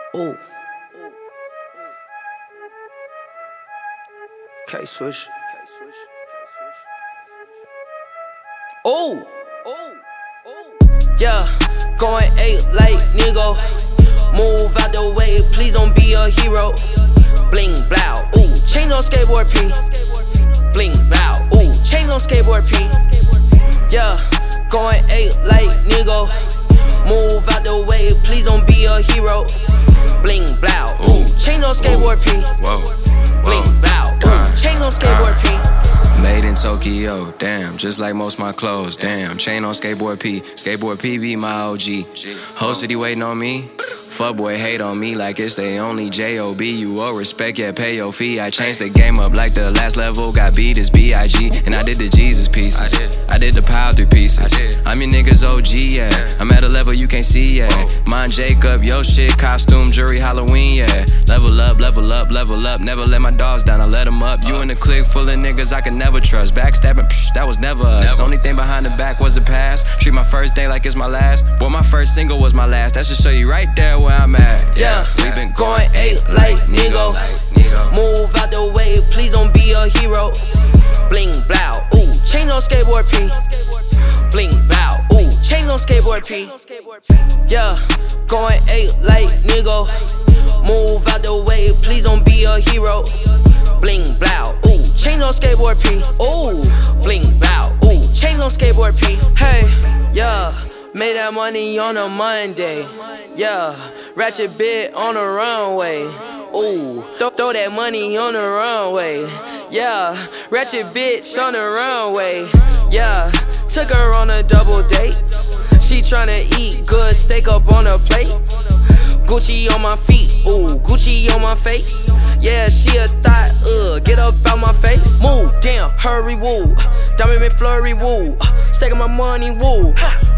Ooh. K-Swish. Ooh. Yeah, going 8 like nigga. Move out the way, please don't be a hero. Bling blow, ooh, chains on skateboard P. Bling blow, ooh, chains on skateboard P. Yeah, going 8 like nigga. Move out the way, please don't be a hero. Bling blow, ooh, chains on skateboard P. Bling blow, ooh, chains on skateboard P. Made in Tokyo, damn, just like most my clothes, damn. Chain on skateboard P, skateboard P be my OG. Whole city waiting on me. Fuckboy hate on me like it's they only J.O.B. You owe respect, yeah, pay your fee. I changed the game up like the last level, got beat as B.I.G. And I did the Jesus pieces, I did the Power 3 pieces. I'm your niggas OG, yeah. I'm at a level you can't see, yeah. Mine Jacob, yo shit, costume, jury, Halloween, yeah. Level up, level up, level up. Never let my dogs down, I let them up. You in a clique full of niggas I can never trust. Backstabbing, psh, that was never us. Only thing behind the back was the past. Treat my first day like it's my last. Boy, my first single was my last. That should show you right there where I'm at. Yeah, we been going 8 like nigga. Move out the way, please don't be a hero. Bling blow, ooh, chains on skateboard P. Bling blow, ooh, chains on skateboard P. Yeah, going 8 like nigga. Move out the way, please don't be a hero. Bling blow, ooh, chains on skateboard P. Ooh, bling blow, ooh, chains on skateboard P. Hey, yeah, made that money on a Monday. Yeah, ratchet bit on the runway. Ooh, throw that money on the runway. Yeah, ratchet bitch on the runway. Yeah, took her on a double date. She tryna eat good steak up on her plate. Gucci on my feet, ooh, Gucci on my face. Yeah, she a thought, get up out my face. Move, damn, hurry, woo. Diamond McFlurry, woo. Staking my money, woo.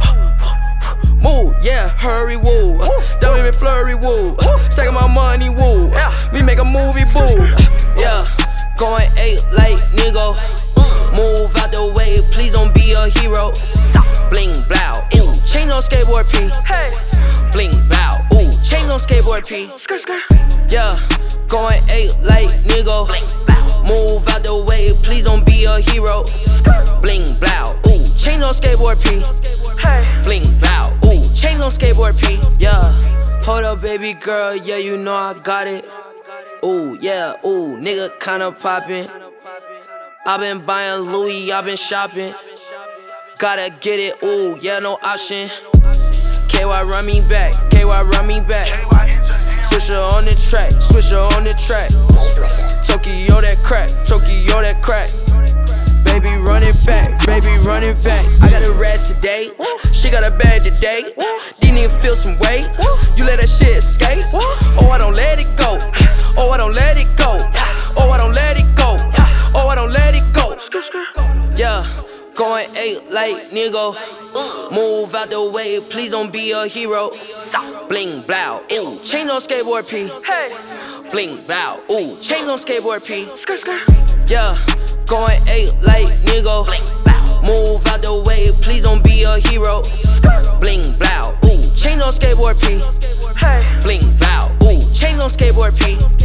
Move, yeah, hurry, woo. Diamond McFlurry, woo. Stacking my money, woo. We make a movie, boo. Yeah, going 8 like nigga. Move out the way, please don't be a hero. Bling blow, ooh, chains on skateboard P. Bling blow, ooh, chains on skateboard P. Yeah, going 8 like nigga. Move out the way, please don't be a hero. Bling blow, ooh, chains on skateboard P. Bling blow, ooh, chains on skateboard P. Yeah, hold up baby girl, yeah you know I got it. Ooh, yeah, ooh, nigga kinda poppin'. I been buying Louis, I been shopping. Gotta get it, ooh, yeah, no option. KY run me back, KY run me back. Swisher on the track, Swisher on the track. Tokyo that crack, Tokyo that crack. Baby run it back, baby run it back. I got a rest today, she got a bag today. Didn't even feel some weight, you let that shit escape. Oh, I don't let it go, oh, I don't let it go. Oh, I don't let it go, oh, I don't let it go. Yeah, going 8 like nigga. Move out the way, please don't be a hero. Bling blow, ooh, chains on skateboard P. Bling blow, ooh, chains on skateboard P. Yeah, going 8 like nigga. Move out the way, please don't be a hero. Bling blow, ooh, chains on skateboard P. Bling blow, ooh, chains on skateboard P.